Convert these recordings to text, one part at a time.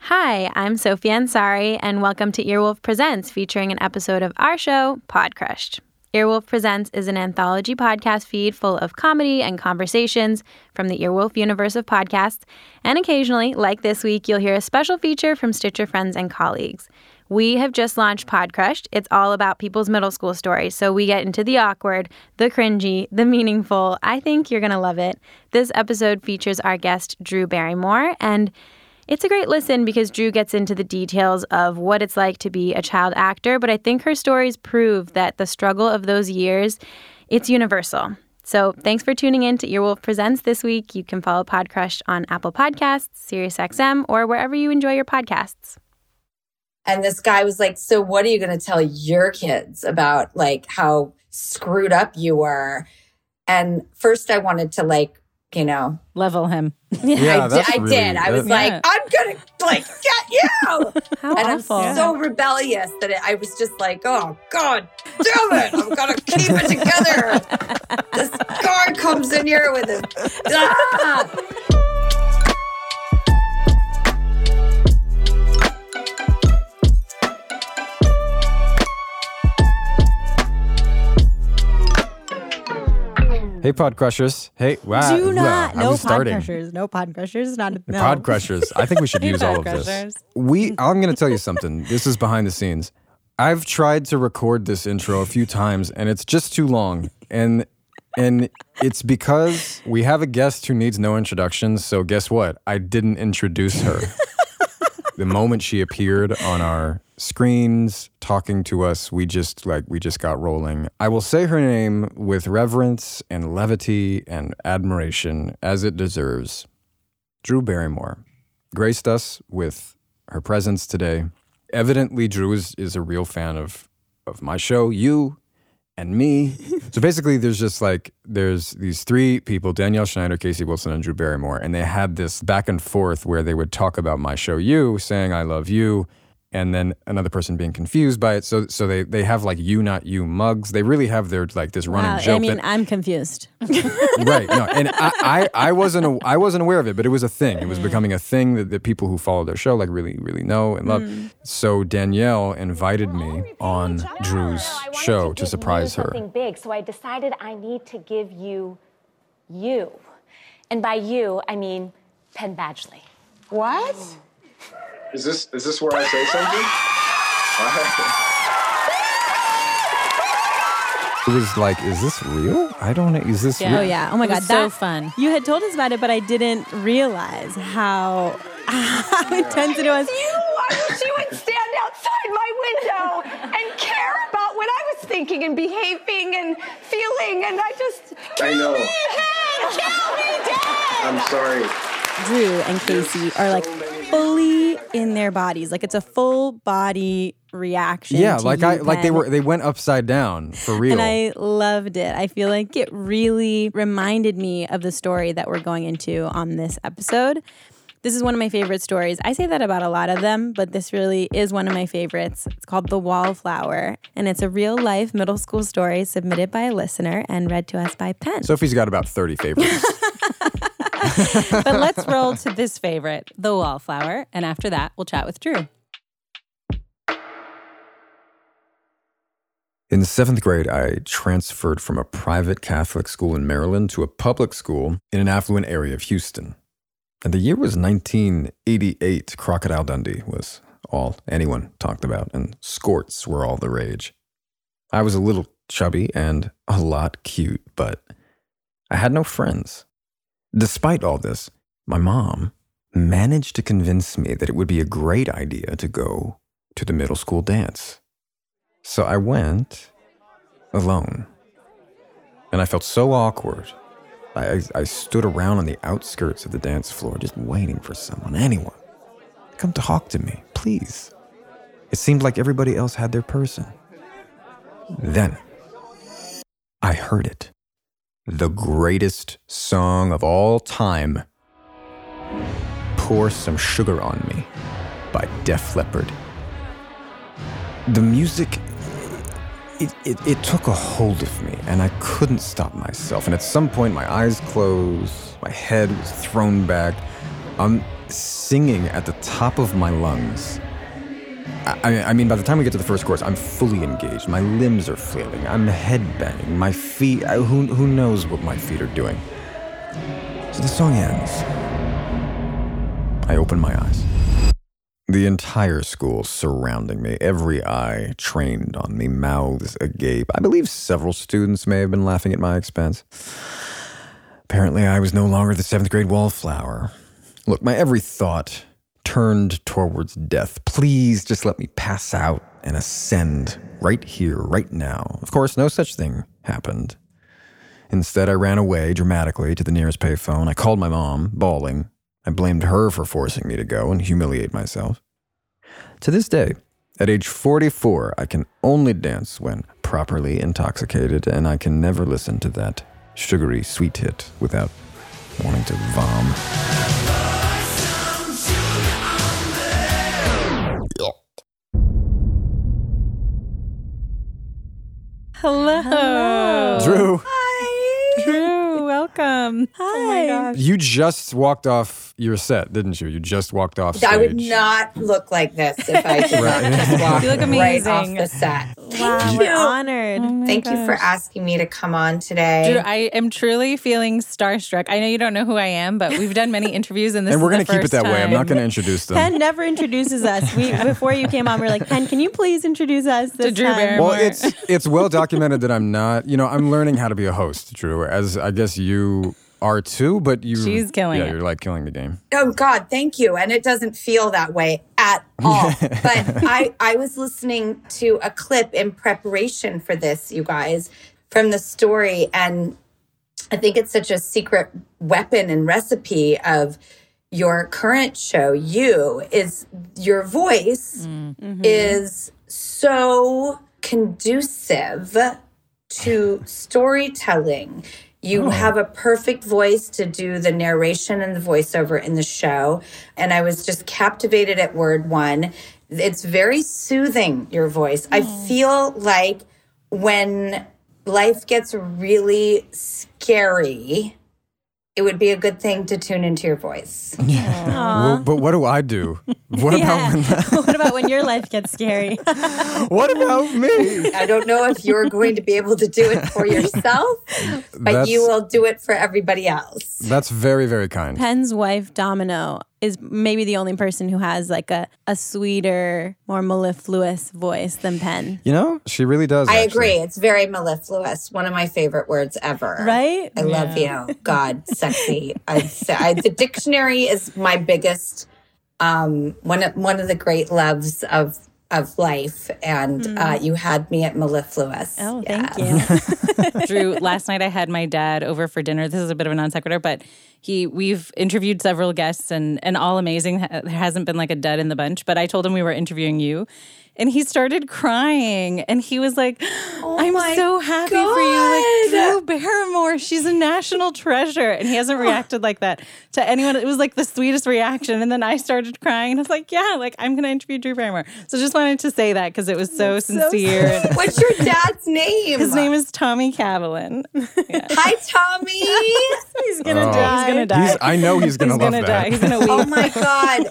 Hi, I'm Sophie Ansari, and welcome to Earwolf Presents, featuring an episode of our show, Podcrushed. Earwolf Presents is an anthology podcast feed full of comedy and conversations from the Earwolf universe of podcasts, and occasionally, like this week, you'll hear a special feature from Stitcher friends and colleagues. We have just launched Podcrushed. It's all about people's middle school stories, so we get into the awkward, the cringy, the meaningful. I think you're going to love it. This episode features our guest, Drew Barrymore, and it's a great listen because Drew gets into the details of what it's like to be a child actor, but I think her stories prove that the struggle of those years, it's universal. So thanks for tuning in to Earwolf Presents this week. You can follow Podcrushed on Apple Podcasts, SiriusXM, or wherever you enjoy your podcasts. And this guy was like, so what are you going to tell your kids about like how screwed up you were? And first I wanted to level him. Yeah, I did. I was like, I'm going to get you. How and awful. I'm so rebellious that I was just like, oh, God damn it. I'm going to keep it together. This guy comes in here with his... Hey, Podcrushers. Hey, wow. No Podcrushers. No. Podcrushers. I think we should use all of this. I'm going to tell you something. This is behind the scenes. I've tried to record this intro a few times, and it's just too long. And it's because we have a guest who needs no introduction, so guess what? I didn't introduce her. The moment she appeared on our screens talking to us, we just got rolling. I will say her name with reverence and levity and admiration as it deserves. Drew Barrymore graced us with her presence today. Evidently, Drew is a real fan of my show, you and me. So basically, there's these three people, Danielle Schneider, Casey Wilson, and Drew Barrymore, and they had this back and forth where they would talk about my show, You, saying I love you, and then another person being confused by it. So they have like You Not You mugs. They really have their this running joke. I mean, I'm confused. Right. No, and I wasn't aware of it, but it was a thing. It was becoming a thing that the people who follow their show really, really know and love. So Danielle invited me on Drew's show to surprise her. Something big, so I decided I need to give you. And by you, I mean Penn Badgley. What? Is this where I say something? It was like, is this real? I don't know. Is this real? Oh, yeah. Oh, my God. So fun. You had told us about it, but I didn't realize how intense it was. I wish you would stand outside my window and care about what I was thinking and behaving and feeling, and I know. Kill me dead! I'm sorry. Drew and Casey are like fully in their bodies. Like it's a full body reaction. Yeah, to they went upside down for real. And I loved it. I feel like it really reminded me of the story that we're going into on this episode. This is one of my favorite stories. I say that about a lot of them, but this really is one of my favorites. It's called The Wallflower, and it's a real-life middle school story submitted by a listener and read to us by Penn. Sophie's got about 30 favorites. But let's roll to this favorite, The Wallflower, and after that, we'll chat with Drew. In the 7th grade, I transferred from a private Catholic school in Maryland to a public school in an affluent area of Houston. And the year was 1988. Crocodile Dundee was all anyone talked about, and skorts were all the rage. I was a little chubby and a lot cute, but I had no friends. Despite all this, my mom managed to convince me that it would be a great idea to go to the middle school dance. So I went alone, and I felt so awkward. I stood around on the outskirts of the dance floor just waiting for someone, anyone. Come talk to me, please. It seemed like everybody else had their person. Then, I heard it. The greatest song of all time. Pour Some Sugar on Me by Def Leppard. The music, it took a hold of me, and I couldn't stop myself. And at some point, my eyes closed, my head was thrown back. I'm singing at the top of my lungs. I mean, by the time we get to the first chorus, I'm fully engaged. My limbs are flailing. I'm headbanging. My feet, who knows what my feet are doing. So the song ends. I open my eyes. The entire school surrounding me, every eye trained on me, mouths agape. I believe several students may have been laughing at my expense. Apparently, I was no longer the 7th grade wallflower. Look, my every thought turned towards death. Please just let me pass out and ascend right here, right now. Of course, no such thing happened. Instead, I ran away dramatically to the nearest payphone. I called my mom, bawling. I blamed her for forcing me to go and humiliate myself. To this day, at age 44, I can only dance when properly intoxicated, and I can never listen to that sugary sweet hit without wanting to vom. Hello. Drew. Hi. Drew, welcome. Hi. Oh my gosh. You just walked off your set, didn't you? You just walked off stage. I would not look like this if I did not just walk You look right amazing. off the set. Wow, Thank we're you. honored. Thank you for asking me to come on today. Drew, I am truly feeling starstruck. I know you don't know who I am, but we've done many interviews, and this And we're going going to to keep it that way. I'm not going to introduce them. Penn never introduces us. Before you came on, we were like, Penn, can you please introduce us this To Drew time? Barrymore. Well, it's well documented that I'm not, I'm learning how to be a host, Drew, as I guess you are too, but She's killing it. You're like killing the game. Oh God, thank you. And it doesn't feel that way at all. But I was listening to a clip in preparation for this, you guys, from the story. And I think it's such a secret weapon and recipe of your current show, is your voice is so conducive to storytelling. You have a perfect voice to do the narration and the voiceover in the show. And I was just captivated at word one. It's very soothing, your voice. I feel like when life gets really scary, it would be a good thing to tune into your voice. Well, but what do I do? What What about when your life gets scary? What about me? I don't know if you're going to be able to do it for yourself, but you will do it for everybody else. That's very, very kind. Penn's wife, Domino, is maybe the only person who has like a sweeter, more mellifluous voice than Penn. She really does. I actually. agree. It's very mellifluous. One of my favorite words ever. Right? I love you. God, sexy. The dictionary is my biggest, one of the great loves of life. And you had me at mellifluous. Oh, thank you. Drew, last night I had my dad over for dinner. This is a bit of a non sequitur, but we've interviewed several guests and all amazing. There hasn't been like a dud in the bunch, but I told him we were interviewing you. And he started crying, and he was like, I'm so happy for you. Like, Drew Barrymore, she's a national treasure. And he hasn't reacted like that to anyone. It was like the sweetest reaction. And then I started crying, and I was like, yeah, like I'm going to interview Drew Barrymore. So just wanted to say that because it was so sincere. What's your dad's name? His name is Tommy Cavalin. Yeah. Hi, Tommy. He's going to die. He's going to die. I know he's going to love that. Die. He's going to weep. Oh my God.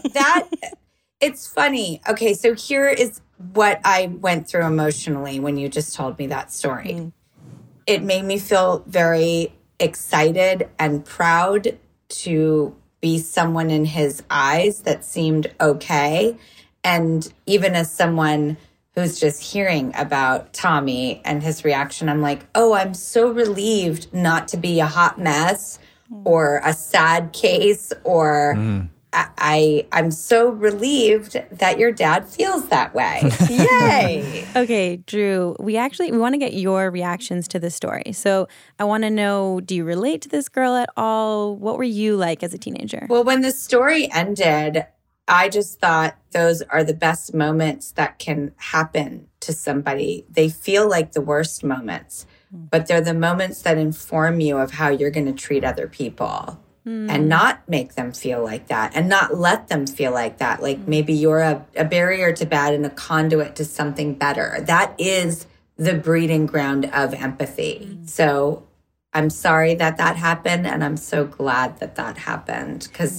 It's funny. Okay, so here is what I went through emotionally when you just told me that story. It made me feel very excited and proud to be someone in his eyes that seemed okay. And even as someone who's just hearing about Tommy and his reaction, I'm like, oh, I'm so relieved not to be a hot mess or a sad case or... I'm so relieved that your dad feels that way. Yay. Okay, Drew, we want to get your reactions to this story. So I want to know, do you relate to this girl at all? What were you like as a teenager? Well, when the story ended, I just thought those are the best moments that can happen to somebody. They feel like the worst moments, but they're the moments that inform you of how you're going to treat other people. And not make them feel like that and not let them feel like that. Like maybe you're a barrier to bad and a conduit to something better. That is the breeding ground of empathy. So I'm sorry that happened. And I'm so glad that happened because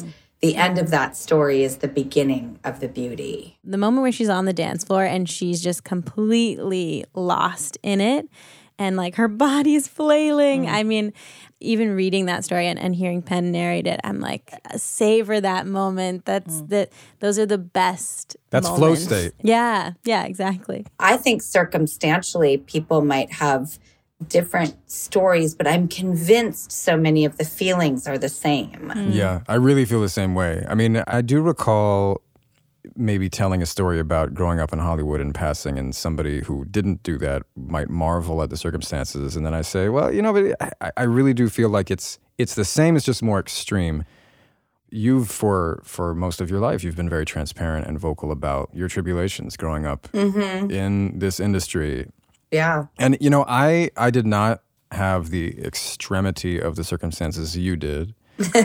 the end of that story is the beginning of the beauty. The moment where she's on the dance floor and she's just completely lost in it and like her body is flailing. I mean, even reading that story and hearing Penn narrate it, I'm like, savor that moment. Those are the best That's moments. flow state. Yeah, exactly. I think circumstantially people might have different stories, but I'm convinced so many of the feelings are the same. Yeah, I really feel the same way. I mean, I do recall maybe telling a story about growing up in Hollywood and passing, and somebody who didn't do that might marvel at the circumstances. And then I say, well, but I really do feel like it's the same, it's just more extreme. You've, for most of your life, you've been very transparent and vocal about your tribulations growing up in this industry. Yeah. And, I did not have the extremity of the circumstances you did.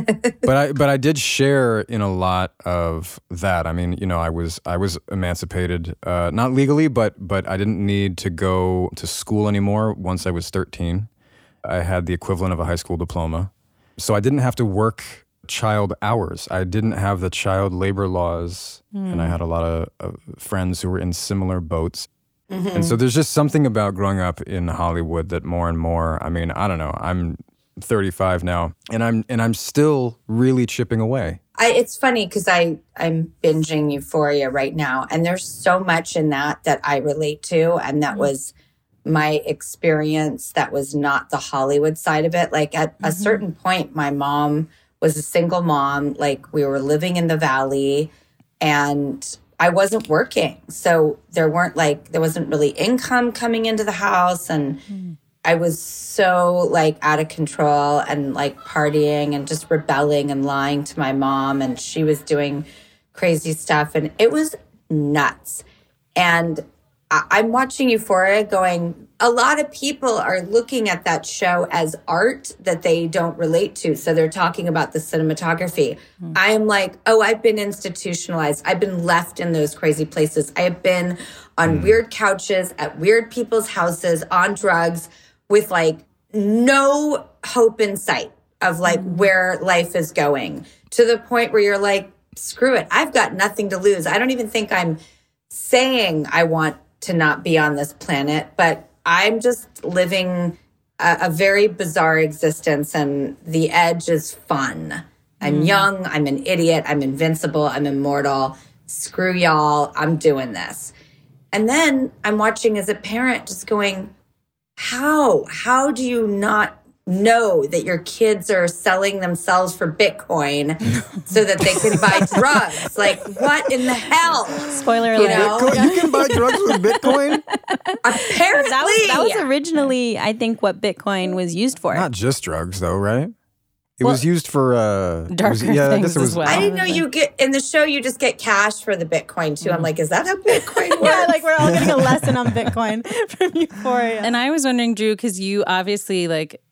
but I did share in a lot of that. I mean, I was emancipated, not legally, but I didn't need to go to school anymore once I was 13. I had the equivalent of a high school diploma. So I didn't have to work child hours. I didn't have the child labor laws, and I had a lot of friends who were in similar boats. And so there's just something about growing up in Hollywood that more and more, I mean, I don't know, I'm 35 now, and I'm still really chipping away. It's funny because I'm binging Euphoria right now, and there's so much in that I relate to, and that was my experience. That was not the Hollywood side of it. Like at a certain point, my mom was a single mom. Like we were living in the Valley, and I wasn't working. So there wasn't really income coming into the house. And I was so out of control and partying and just rebelling and lying to my mom. And she was doing crazy stuff. And it was nuts. And I'm watching Euphoria going, a lot of people are looking at that show as art that they don't relate to. So they're talking about the cinematography. I am like, oh, I've been institutionalized. I've been left in those crazy places. I have been on weird couches at weird people's houses on drugs with no hope in sight of where life is going, to the point where you're like, screw it. I've got nothing to lose. I don't even think I'm saying I want to not be on this planet, but I'm just living a very bizarre existence, and the edge is fun. I'm young, I'm an idiot, I'm invincible, I'm immortal. Screw y'all, I'm doing this. And then I'm watching as a parent just going, how do you not know that your kids are selling themselves for Bitcoin so that they can buy drugs? What in the hell? Spoiler alert. You can buy drugs with Bitcoin? Apparently. That was originally, I think, what Bitcoin was used for. Not just drugs, though, right? It was used for darker things as well. I didn't know you get in the show. You just get cash for the Bitcoin too. I'm like, is that how Bitcoin works? Yeah, we're all getting a lesson on Bitcoin from Euphoria. And I was wondering, Drew, because you obviously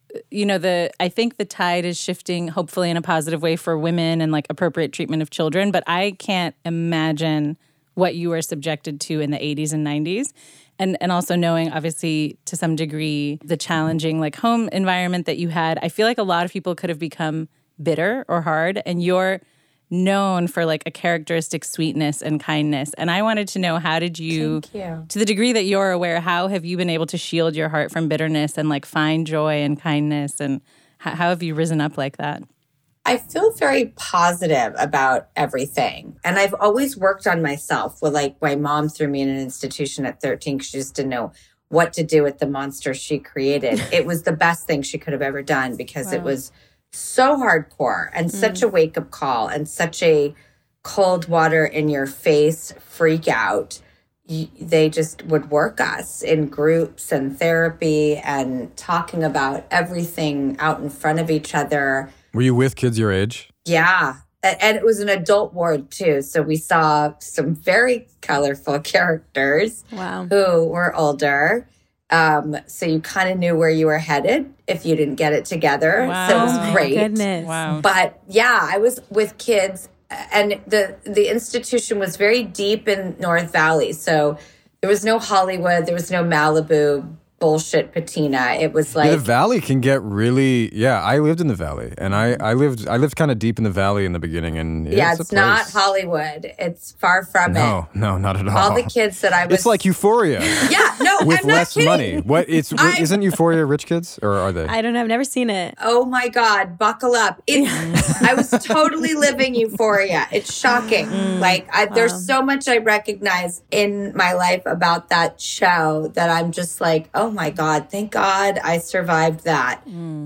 I think the tide is shifting, hopefully in a positive way for women and appropriate treatment of children. But I can't imagine what you were subjected to in the 80s and 90s. And also knowing, obviously, to some degree, the challenging home environment that you had. I feel like a lot of people could have become bitter or hard, and you're known for a characteristic sweetness and kindness. And I wanted to know, how did you, to the degree that you're aware, how have you been able to shield your heart from bitterness and find joy and kindness? And how have you risen up like that? I feel very positive about everything. And I've always worked on myself. Well, my mom threw me in an institution at 13 because she just didn't know what to do with the monster she created. It was the best thing she could have ever done because it was so hardcore and such a wake-up call and such a cold water in your face freak out. They just would work us in groups and therapy and talking about everything out in front of each other. Were you with kids your age? Yeah. And it was an adult ward too. So we saw some very colorful characters who were older. So you kind of knew where you were headed if you didn't get it together. Wow. So it was great. Goodness. Wow. But yeah, I was with kids, and the institution was very deep in North Valley. So there was no Hollywood, there was no Malibu bullshit patina. It was like the Valley can get really. Yeah, I lived in the Valley, and I lived kind of deep in the Valley in the beginning, and it's not Hollywood. It's far from it. No, not at all. All the kids that I was. It's like Euphoria. Yeah, no, with I'm not less kidding. money. What? Isn't Euphoria rich kids, or are they? I don't know. I've never seen it. Oh my God, buckle up. I was totally living Euphoria. It's shocking. There's so much I recognize in my life about that show that I'm just like, oh my God, thank God I survived that.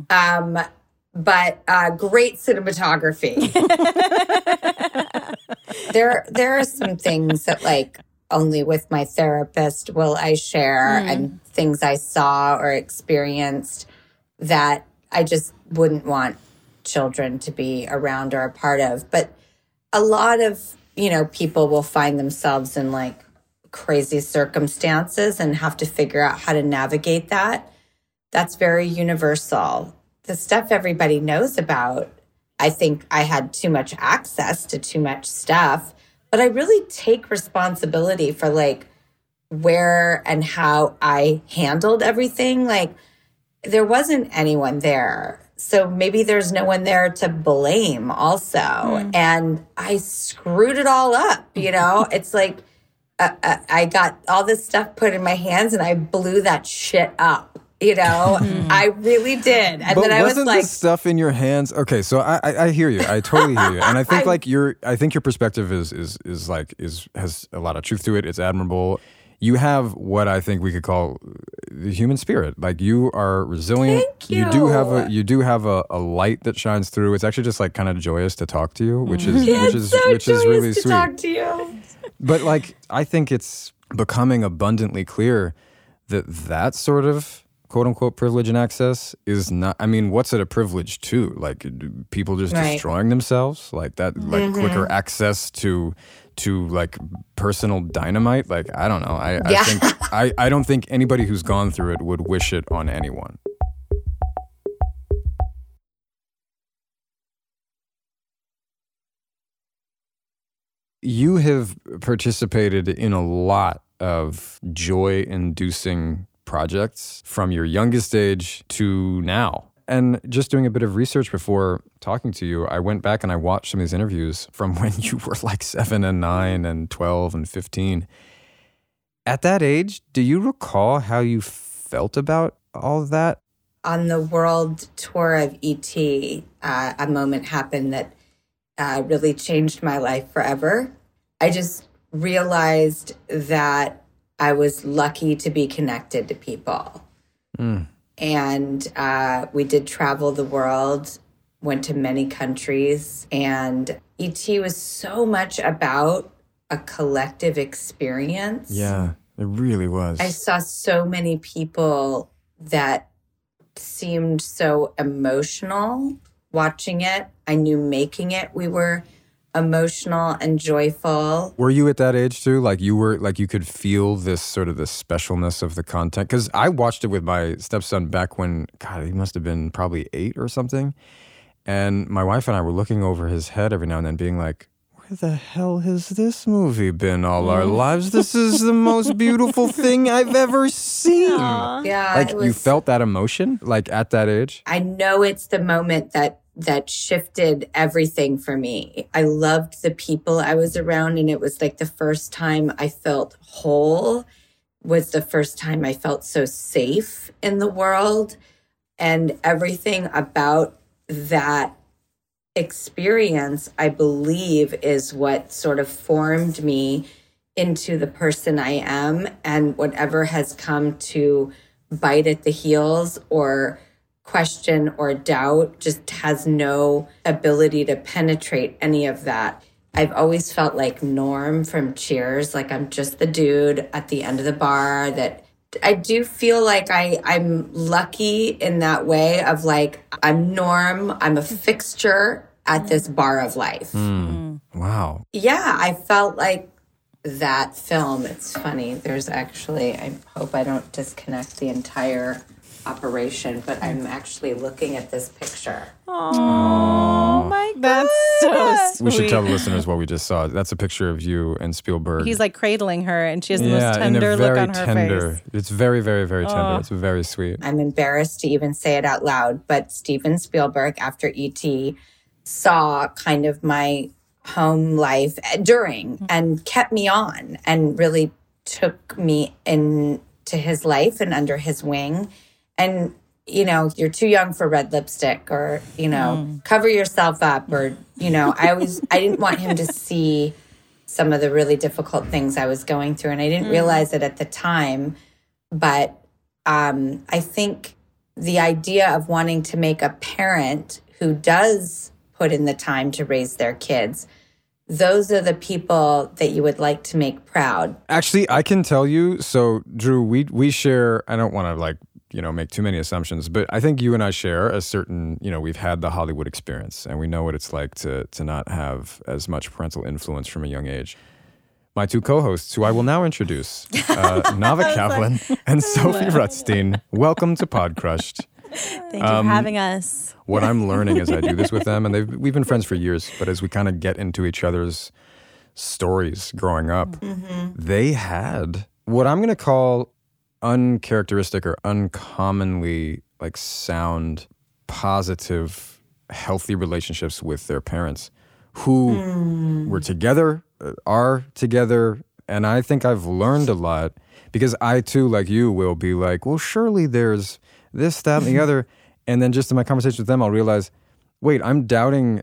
But great cinematography. There are some things that like only with my therapist will I share and things I saw or experienced that I just wouldn't want children to be around or a part of. But a lot of, people will find themselves in like crazy circumstances and have to figure out how to navigate that. That's very universal. The stuff everybody knows about, I think I had too much access to too much stuff, but I really take responsibility for like where and how I handled everything. Like there wasn't anyone there. So maybe there's no one there to blame also. And I screwed it all up, It's like I got all this stuff put in my hands and I blew that shit up, I really did. And but then I was wasn't like, this stuff in your hands? Okay, so I hear you. I totally hear you. And I think your perspective has a lot of truth to it. It's admirable. You have what I think we could call the human spirit. Like you are resilient. Thank you. You do have a light that shines through. It's actually just like kind of joyous to talk to you, which is really to sweet. Talk to you. But like I think it's becoming abundantly clear that sort of quote unquote privilege and access is not. I mean, what's it a privilege to? Like people just destroying themselves, like that, like quicker access to like personal dynamite. Like I don't know. I don't think anybody who's gone through it would wish it on anyone. You have participated in a lot of joy-inducing projects from your youngest age to now. And just doing a bit of research before talking to you, I went back and I watched some of these interviews from when you were like 7 and 9 and 12 and 15. At that age, do you recall how you felt about all of that? On the world tour of E.T., a moment happened that really changed my life forever. I just realized that I was lucky to be connected to people. And we did travel the world, went to many countries, and E.T. was so much about a collective experience. Yeah, it really was. I saw so many people that seemed so emotional watching it. I knew making it, we were emotional and joyful. Were you at that age too? Like you were, like you could feel this sort of the specialness of the content? Because I watched it with my stepson back when, God, he must have been probably 8 or something. And my wife and I were looking over his head every now and then being like, where the hell has this movie been all our lives? This is the most beautiful thing I've ever seen. Aww. Yeah. Like you felt that emotion, like at that age? I know it's the moment that shifted everything for me. I loved the people I was around, and it was like the first time I felt whole, was the first time I felt so safe in the world. And everything about that experience, I believe, is what sort of formed me into the person I am. And whatever has come to bite at the heels or question or doubt just has no ability to penetrate any of that. I've always felt like Norm from Cheers, like I'm just the dude at the end of the bar. That I do feel like I'm lucky in that way of like, I'm Norm, I'm a fixture at this bar of life. Wow. Yeah, I felt like that film. It's funny. There's actually, I hope I don't disconnect the entire operation, but I'm actually looking at this picture. Oh my God. That's so sweet. We should tell the listeners what we just saw. That's a picture of you and Spielberg. He's like cradling her, and she has the most tender look on her face. It's very, very, very tender. It's very sweet. I'm embarrassed to even say it out loud, but Steven Spielberg, after E.T., saw kind of my home life during and kept me on and really took me into his life and under his wing. And, you know, you're too young for red lipstick, or, you know, cover yourself up, or, you know, I didn't want him to see some of the really difficult things I was going through. And I didn't realize it at the time. But I think the idea of wanting to make a parent who does put in the time to raise their kids, those are the people that you would like to make proud. Actually, I can tell you. So, Drew, we share, I don't want to make too many assumptions, but I think you and I share a certain, we've had the Hollywood experience, and we know what it's like to not have as much parental influence from a young age. My two co-hosts, who I will now introduce, Nava Kaplan and Sophie Rutstein, welcome to Podcrushed. Thank you for having us. What I'm learning as I do this with them, and we've been friends for years, but as we kind of get into each other's stories growing up, they had what I'm going to call uncharacteristic or uncommonly sound, positive, healthy relationships with their parents who were together, are together. And I think I've learned a lot because I too, like you, will be like, well, surely there's this, that, and the other. And then just in my conversation with them, I'll realize, wait, I'm doubting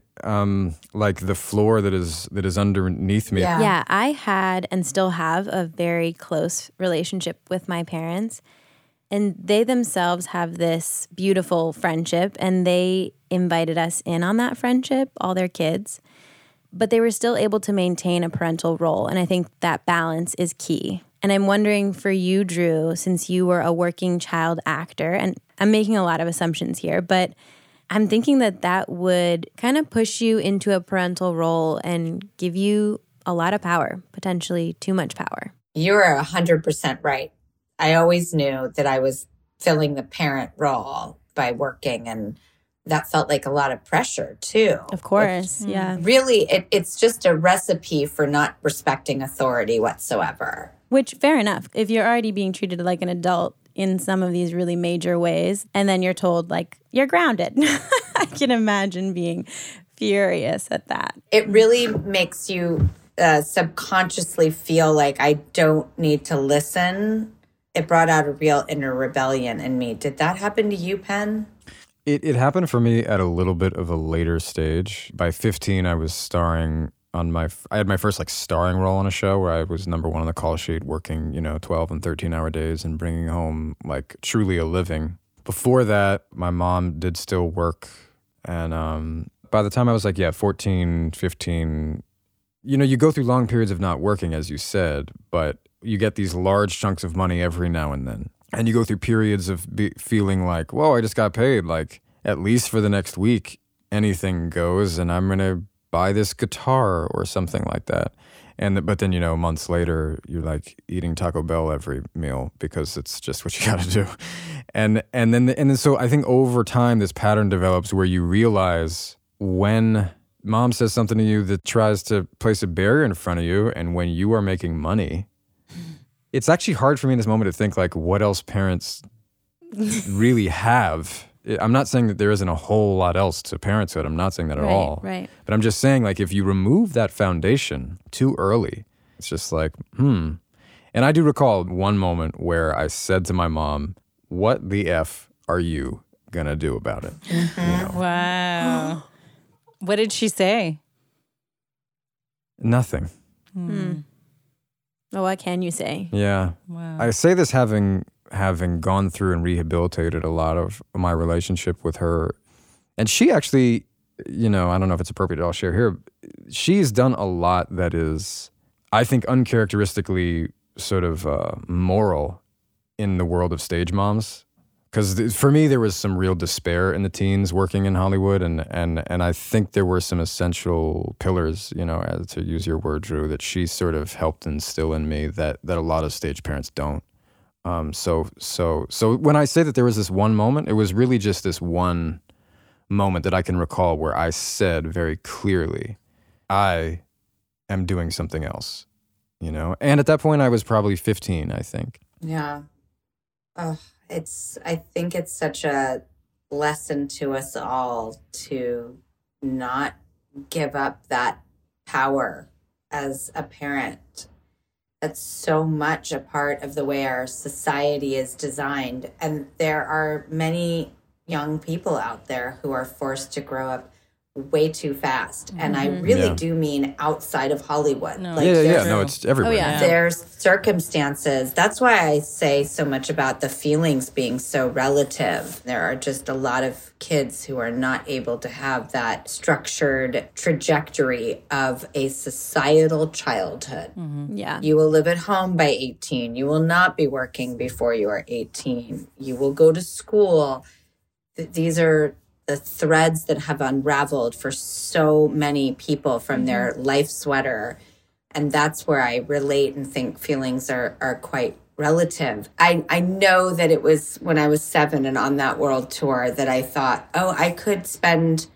the floor that is underneath me. Yeah, I had and still have a very close relationship with my parents. And they themselves have this beautiful friendship, and they invited us in on that friendship, all their kids. But they were still able to maintain a parental role. And I think that balance is key. And I'm wondering for you, Drew, since you were a working child actor, and I'm making a lot of assumptions here, but I'm thinking that would kind of push you into a parental role and give you a lot of power, potentially too much power. You're 100% right. I always knew that I was filling the parent role by working, and that felt like a lot of pressure too. Of course, yeah. Really, it's just a recipe for not respecting authority whatsoever. Which, fair enough. If you're already being treated like an adult in some of these really major ways, and then you're told, you're grounded. I can imagine being furious at that. It really makes you subconsciously feel like I don't need to listen. It brought out a real inner rebellion in me. Did that happen to you, Penn? It happened for me at a little bit of a later stage. By 15, I was starring I had my first starring role on a show where I was number one on the call sheet, working 12 and 13-hour days and bringing home truly a living. Before that, my mom did still work, and by the time I was 14, 15, you go through long periods of not working, as you said, but you get these large chunks of money every now and then, and you go through periods of feeling like, whoa, I just got paid, at least for the next week, anything goes, and I'm gonna buy this guitar or something like that. But then, months later, you're eating Taco Bell every meal because it's just what you got to do. And then so I think over time, this pattern develops where you realize when mom says something to you that tries to place a barrier in front of you, and when you are making money, it's actually hard for me in this moment to think what else parents really have. I'm not saying that there isn't a whole lot else to parenthood. I'm not saying that at all. Right. But I'm just saying, if you remove that foundation too early, it's just And I do recall one moment where I said to my mom, what the F are you going to do about it? Wow. What did she say? Nothing. Well, what can you say? Yeah. Wow. I say this having gone through and rehabilitated a lot of my relationship with her. And she actually, I don't know if it's appropriate, I'll share here. She's done a lot that is, I think, uncharacteristically sort of moral in the world of stage moms. Because for me, there was some real despair in the teens working in Hollywood. And I think there were some essential pillars, to use your word, Drew, that she sort of helped instill in me that a lot of stage parents don't. So when I say that there was this one moment, it was really just this one moment that I can recall where I said very clearly, I am doing something else, you know? And at that point I was probably 15, I think. Yeah. Oh, I think it's such a lesson to us all to not give up that power as a parent. That's so much a part of the way our society is designed. And there are many young people out there who are forced to grow up way too fast. And I really do mean outside of Hollywood. No. Like No, it's everywhere. Oh, yeah. There's circumstances. That's why I say so much about the feelings being so relative. There are just a lot of kids who are not able to have that structured trajectory of a societal childhood. Yeah. You will live at home by 18. You will not be working before you are 18. You will go to school. These are the threads that have unraveled for so many people from their life sweater. And that's where I relate and think feelings are quite relative. I know that it was when I was 7 and on that world tour that I thought, oh, I could spend,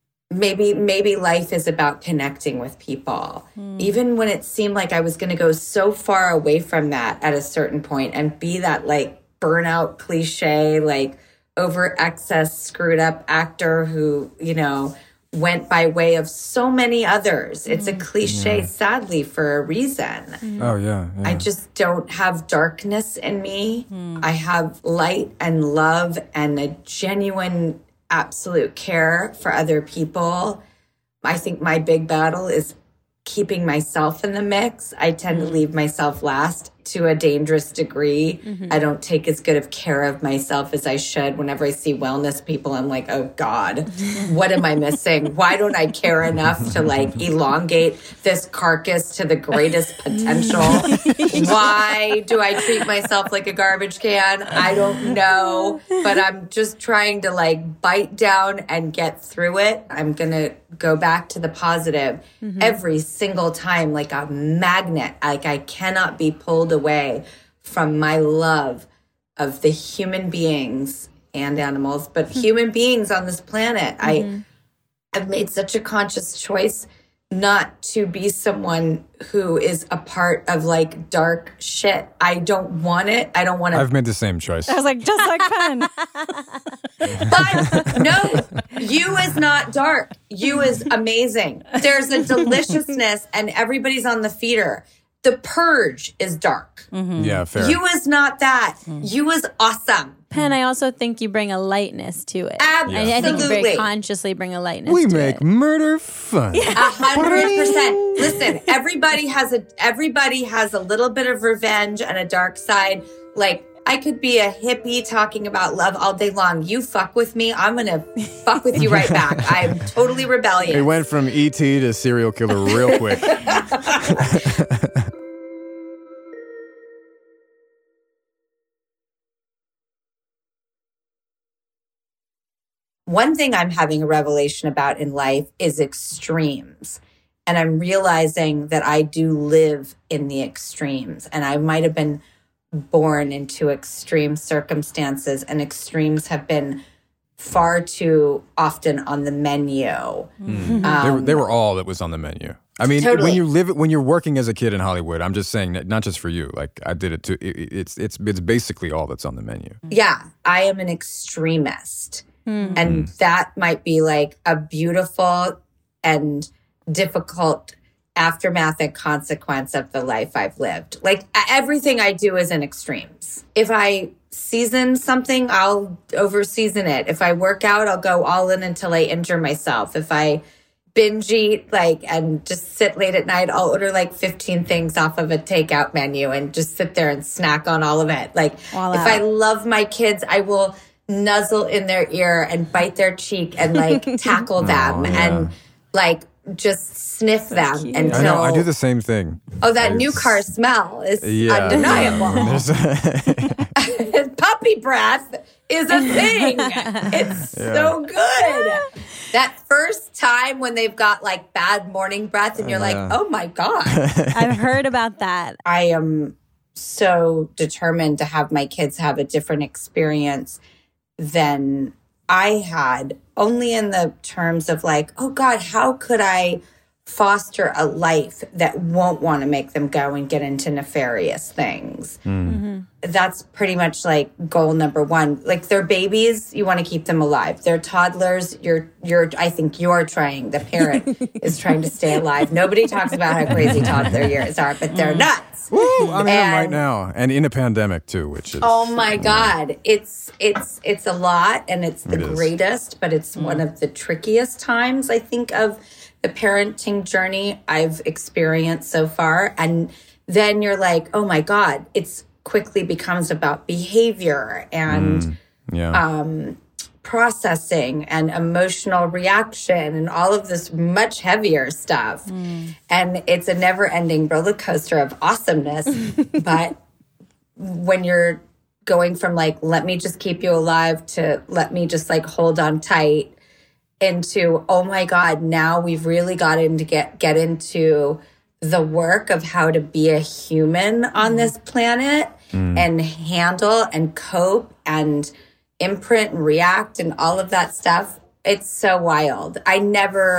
maybe life is about connecting with people. Even when it seemed like I was going to go so far away from that at a certain point and be that like burnout cliche, like over excess screwed up actor who, you know, went by way of so many others. It's a cliche, sadly, for a reason. Oh, yeah. I just don't have darkness in me. I have light and love and a genuine, absolute care for other people. I think my big battle is keeping myself in the mix. I tend to leave myself last to a dangerous degree. I don't take as good of care of myself as I should. Whenever I see wellness people, I'm like, oh God, what am I missing? Why don't I care enough to like elongate this carcass to the greatest potential? Why do I treat myself like a garbage can? I don't know, but I'm just trying to like bite down and get through it. I'm going to go back to the positive every single time, like a magnet. Like I cannot be pulled away from my love of the human beings and animals, but human beings on this planet. I've made such a conscious choice not to be someone who is a part of like dark shit. I don't want it. I don't want to. I've made the same choice. I was like, just like Penn. But no, you is not dark. You is amazing. There's a deliciousness and everybody's on the feeder. The Purge is dark. Yeah, fair. You is not that. You is awesome. Penn, I also think you bring a lightness to it. Absolutely. I think you very consciously bring a lightness We to make it. murder fun. 100%. Listen, everybody has a little bit of revenge and a dark side. Like, I could be a hippie talking about love all day long. You fuck with me, I'm going to fuck with you right back. I'm totally rebellious. It went from E.T. to serial killer real quick. One thing I'm having a revelation about in life is extremes. And I'm realizing that I do live in the extremes. And I might have been born into extreme circumstances, and extremes have been far too often on the menu. They were all that was on the menu. I mean, Totally. when you're working as a kid in Hollywood, I'm just saying that not just for you. Like I did it too. It's basically all that's on the menu. Yeah, I am an extremist. And that might be like a beautiful and difficult aftermath and consequence of the life I've lived. Like everything I do is in extremes. If I season something, I'll over season it. If I work out, I'll go all in until I injure myself. If I binge eat and just sit late at night, I'll order 15 things off of a takeout menu and just sit there and snack on all of it. If I love my kids, I will nuzzle in their ear and bite their cheek and tackle them and just sniff them until I know, I do the same thing. Oh, that new car smell is undeniable. Puppy breath is a thing. It's so good. That first time when they've got bad morning breath and you're like, oh my God. I've heard about that. I am so determined to have my kids have a different experience than I had, only in the terms of like, oh God, how could I foster a life that won't want to make them go and get into nefarious things? That's pretty much like goal number one. Like they're babies, you want to keep them alive. They're toddlers, I think you're trying, the parent is trying to stay alive. Nobody talks about how crazy toddler years are, but they're nuts. Woo! I'm in them right now, and in a pandemic too, which is oh my God, it's a lot, and it's the greatest, but it's one of the trickiest times I think of the parenting journey I've experienced so far. And then you're like, oh my God, it's quickly becomes about behavior and processing and emotional reaction and all of this much heavier stuff. And it's a never-ending roller coaster of awesomeness. But when you're going from like, let me just keep you alive to let me just like hold on tight into, oh my God, now we've really got to get into the work of how to be a human on this planet and handle and cope and imprint and react and all of that stuff. It's so wild. I'm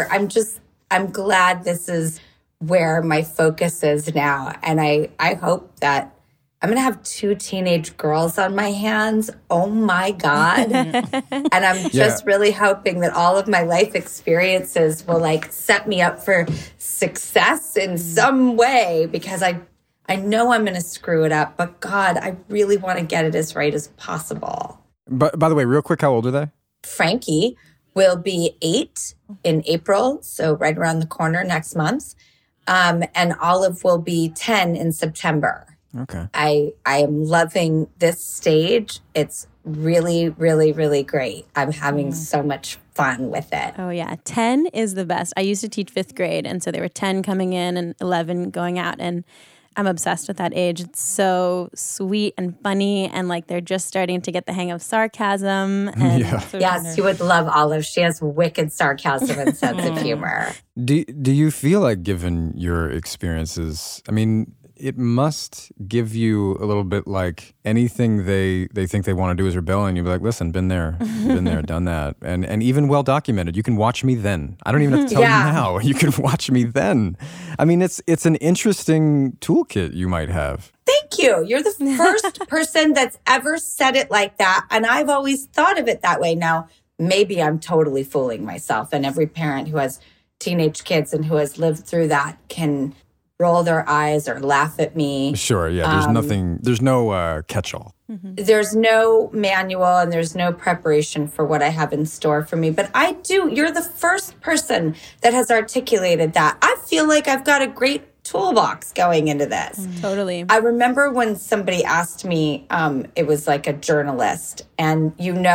glad this is where my focus is now. And I hope that I'm going to have 2 teenage girls on my hands. Oh my God. And I'm just really hoping that all of my life experiences will like set me up for success in some way, because I know I'm going to screw it up, but God, I really want to get it as right as possible. But by the way, real quick, how old are they? Frankie will be 8 in April, so right around the corner next month. And Olive will be 10 in September. Okay. I am loving this stage. It's really, really, really great. I'm having so much fun with it. Oh, yeah. 10 is the best. I used to teach 5th grade, and so there were 10 coming in and 11 going out, and I'm obsessed with that age. It's so sweet and funny, and like they're just starting to get the hang of sarcasm. And Yes, you would love Olive. She has wicked sarcasm and sense of humor. Do you feel like, given your experiences, I mean, it must give you a little bit like anything they think they want to do is rebel, and you'd be like, listen, been there, done that. And even well documented. You can watch me then. I don't even have to tell you now. You can watch me then. I mean, it's an interesting toolkit you might have. Thank you. You're the first person that's ever said it like that. And I've always thought of it that way. Now, maybe I'm totally fooling myself, and every parent who has teenage kids and who has lived through that can roll their eyes or laugh at me. Sure, yeah. There's no catch-all. There's no manual and there's no preparation for what I have in store for me. But I do. You're the first person that has articulated that. I feel like I've got a great toolbox going into this. Totally. I remember when somebody asked me, it was like a journalist, and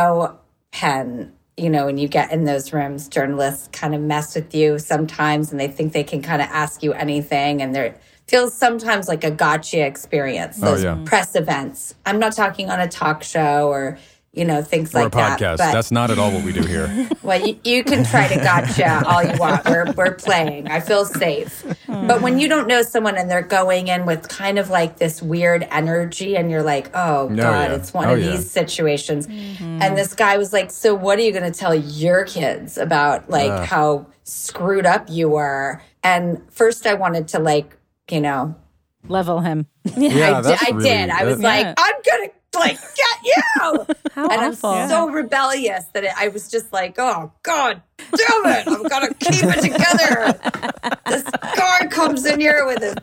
Penn, when you get in those rooms, journalists kind of mess with you sometimes, and they think they can kind of ask you anything, and it feels sometimes like a gotcha experience, those press events. I'm not talking on a talk show or, things like that. Or a podcast. That's not at all what we do here. Well, you can try to gotcha all you want. We're playing. I feel safe. But when you don't know someone and they're going in with kind of like this weird energy, and you're like, oh, God, it's one of these situations. And this guy was like, so what are you going to tell your kids about like how screwed up you were? And first I wanted to level him. I did. I was like, I'm going to get you. How and awful. I'm so rebellious that I was just like, oh, God damn it. I'm going to keep it together. This guy comes in here with his...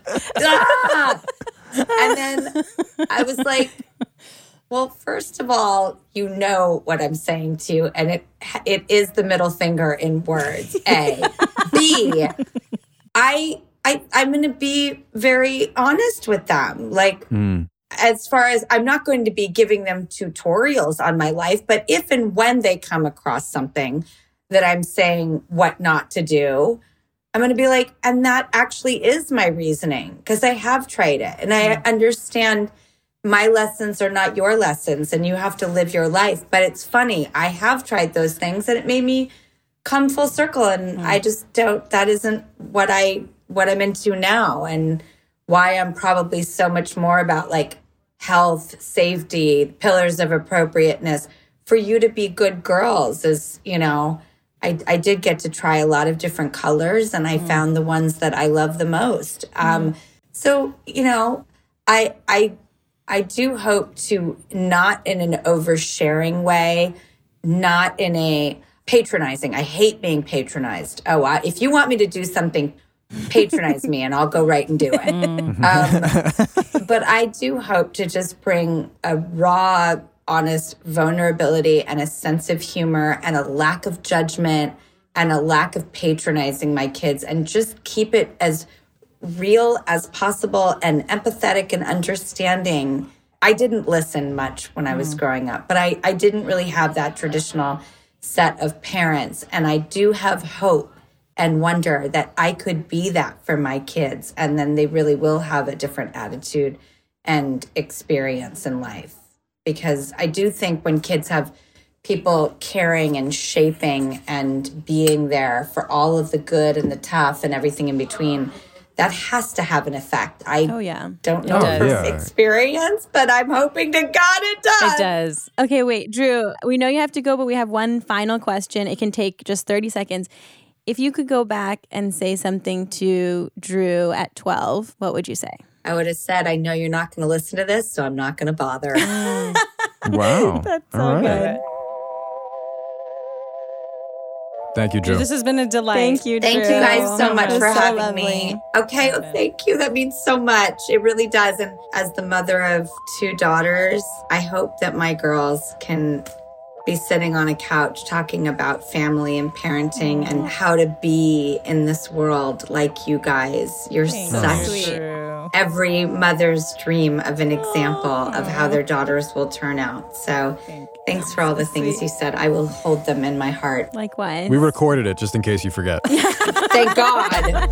And then I was like, well, first of all, you know what I'm saying to you, and it is the middle finger in words, A. B, I'm going to be very honest with them. As far as I'm not going to be giving them tutorials on my life, but if and when they come across something that I'm saying what not to do, I'm going to be like, and that actually is my reasoning, because I have tried it. And I understand my lessons are not your lessons, and you have to live your life. But it's funny, I have tried those things, and it made me come full circle. And I just don't, that isn't what I'm into now. And why I'm probably so much more about like health, safety, pillars of appropriateness for you to be good girls is, you know, I did get to try a lot of different colors and I found the ones that I love the most. So, you know, I do hope to, not in an oversharing way, not in a patronizing. I hate being patronized. If you want me to do something, patronize me and I'll go right and do it. But I do hope to just bring a raw, honest vulnerability and a sense of humor and a lack of judgment and a lack of patronizing my kids and just keep it as real as possible and empathetic and understanding. I didn't listen much when I was growing up, but I didn't really have that traditional set of parents. And I do have hope and wonder that I could be that for my kids. And then they really will have a different attitude and experience in life. Because I do think when kids have people caring and shaping and being there for all of the good and the tough and everything in between, that has to have an effect. I don't know from experience, but I'm hoping to God it does. It does. Okay, wait, Drew, we know you have to go, but we have one final question. It can take just 30 seconds. If you could go back and say something to Drew at 12, what would you say? I would have said, I know you're not going to listen to this, so I'm not going to bother. Wow. That's so good. Thank you, Drew. This has been a delight. Thank you, Drew. Thank you guys so much for having lovely. me. Okay, well, thank you. That means so much. It really does. And as the mother of 2 daughters, I hope that my girls can be sitting on a couch talking about family and parenting and how to be in this world like you guys. You're such every mother's dream of an example of how their daughters will turn out. So thanks for all the things you said. I will hold them in my heart. Likewise. We recorded it just in case you forget. Thank God.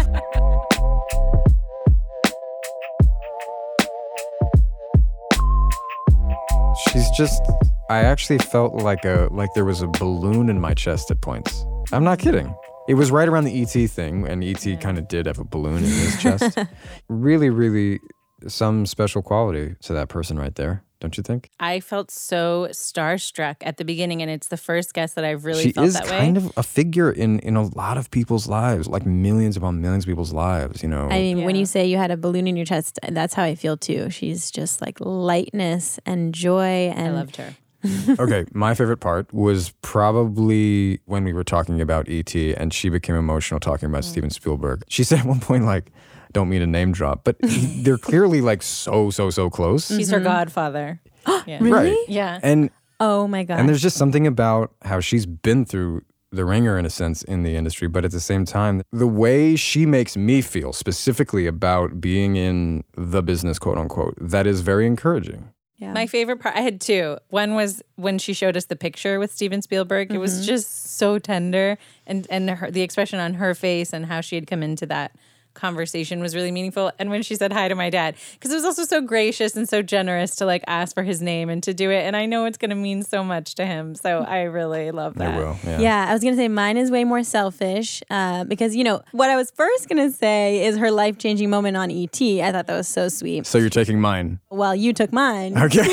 She's just, I actually felt like there was a balloon in my chest at points. I'm not kidding. It was right around the E.T. thing, and E.T. kind of did have a balloon in his chest. Really, really some special quality to that person right there, don't you think? I felt so starstruck at the beginning, and it's the first guest that I've really felt that way. She is kind of a figure in a lot of people's lives, like millions upon millions of people's lives, you know. I mean, when you say you had a balloon in your chest, that's how I feel too. She's just like lightness and joy. And I loved her. Okay, my favorite part was probably when we were talking about E.T. and she became emotional talking about Steven Spielberg. She said at one point, like, don't mean to name drop, but they're clearly like so close. She's her godfather. Yeah. Really? Right. Yeah. And oh my God. And there's just something about how she's been through the ringer in a sense in the industry, but at the same time, the way she makes me feel specifically about being in the business, quote unquote, that is very encouraging. Yeah. My favorite part, I had 2. One was when she showed us the picture with Steven Spielberg. It was just so tender, and the expression on her face and how she had come into that conversation was really meaningful. And when she said hi to my dad, because it was also so gracious and so generous to like ask for his name and to do it. And I know it's going to mean so much to him. So I really love that. It will, yeah. I was going to say mine is way more selfish because, you know, what I was first going to say is her life-changing moment on E.T. I thought that was so sweet. So you're taking mine. Well, you took mine. Okay.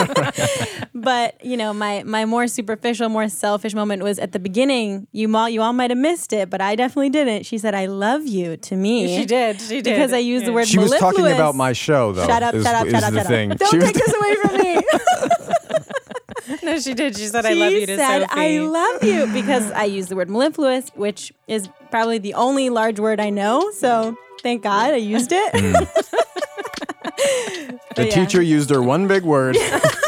But, you know, my more superficial, more selfish moment was at the beginning. You all might have missed it, but I definitely didn't. She said, I love you to me. She did. Because I used the word She was mellifluous. talking about my show, though. Shut up. Thing. Don't take this away from me. No, she did. She said, I love you to said, Sophie. I love you because I used the word mellifluous, which is probably the only large word I know. So thank God I used it. The teacher used her one big word.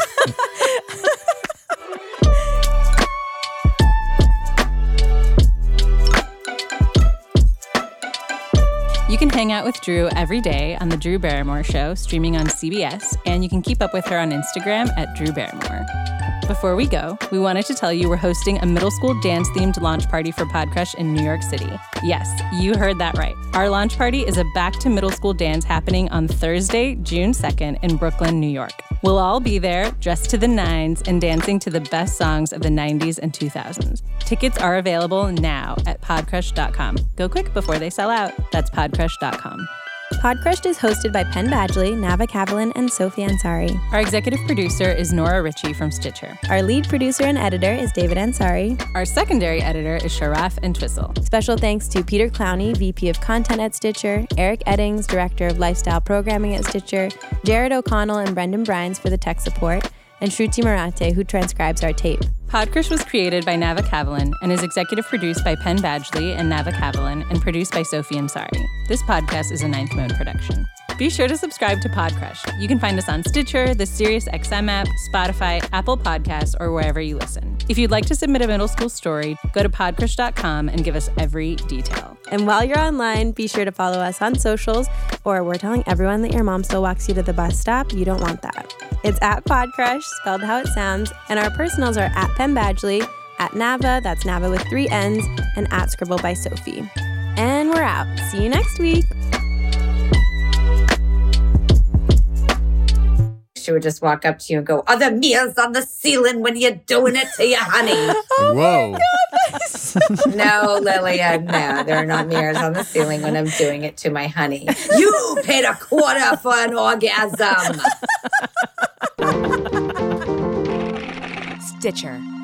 You can hang out with Drew every day on The Drew Barrymore Show, streaming on CBS, and you can keep up with her on Instagram at Drew Barrymore. Before we go, we wanted to tell you we're hosting a middle school dance-themed launch party for Podcrush in New York City. Yes, you heard that right. Our launch party is a back-to-middle school dance happening on Thursday, June 2nd in Brooklyn, New York. We'll all be there, dressed to the nines, and dancing to the best songs of the 90s and 2000s. Tickets are available now at podcrush.com. Go quick before they sell out. That's podcrush.com. Podcrushed is hosted by Penn Badgley, Nava Kavalin, and Sophie Ansari. Our executive producer is Nora Ritchie from Stitcher. Our lead producer and editor is David Ansari. Our secondary editor is Sharaf Entwistle. Special thanks to Peter Clowney, VP of Content at Stitcher, Eric Eddings, Director of Lifestyle Programming at Stitcher, Jared O'Connell and Brendan Brines for the tech support, and Shruti Marate, who transcribes our tape. Podcrush was created by Nava Kavalin and is executive produced by Penn Badgley and Nava Kavalin and produced by Sophie Ansari. This podcast is a Ninth Mode production. Be sure to subscribe to Podcrush. You can find us on Stitcher, the SiriusXM app, Spotify, Apple Podcasts, or wherever you listen. If you'd like to submit a middle school story, go to podcrush.com and give us every detail. And while you're online, be sure to follow us on socials, or we're telling everyone that your mom still walks you to the bus stop. You don't want that. It's at Podcrush, spelled how it sounds, and our personals are at Penn Badgley, at Nava, that's Nava with 3 N's, and at Scribble by Sophie. And we're out. See you next week. She would just walk up to you and go, "Are there mirrors on the ceiling when you're doing it to your honey?" Whoa. No, Lilia, no, there are not mirrors on the ceiling when I'm doing it to my honey. You paid $25 for an orgasm. Stitcher.